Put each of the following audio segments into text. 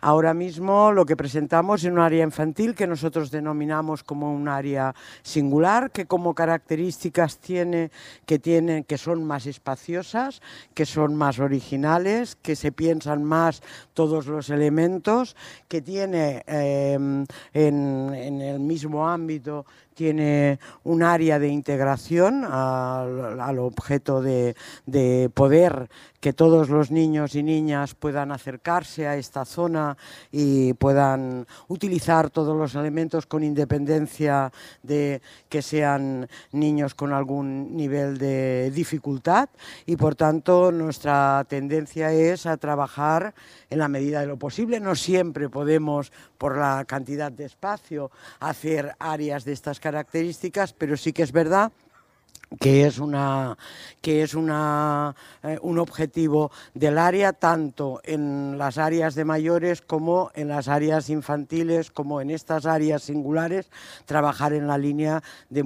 Ahora mismo lo que presentamos es un área infantil que nosotros denominamos como un área singular, que como características que son más espaciosas, que son más originales, que se piensan más todos los elementos, que tiene en el mismo ámbito tiene un área de integración al objeto de poder que todos los niños y niñas puedan acercarse a esta zona y puedan utilizar todos los elementos con independencia de que sean niños con algún nivel de dificultad, y por tanto nuestra tendencia es a trabajar en la medida de lo posible. No siempre podemos, por la cantidad de espacio, hacer áreas de estas características, pero sí que es verdad que es un objetivo del área, tanto en las áreas de mayores como en las áreas infantiles, como en estas áreas singulares, trabajar en la línea de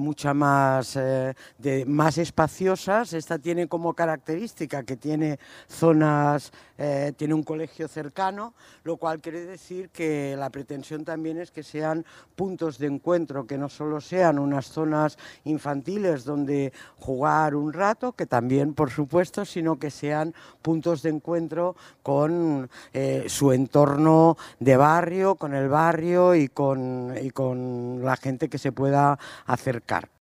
más espaciosas. Esta tiene como característica que tiene zonas, tiene un colegio cercano, lo cual quiere decir que la pretensión también es que sean puntos de encuentro, que no solo sean unas zonas infantiles donde jugar un rato, que también por supuesto, sino que sean puntos de encuentro con su entorno de barrio, con el barrio y con la gente que se pueda acercar.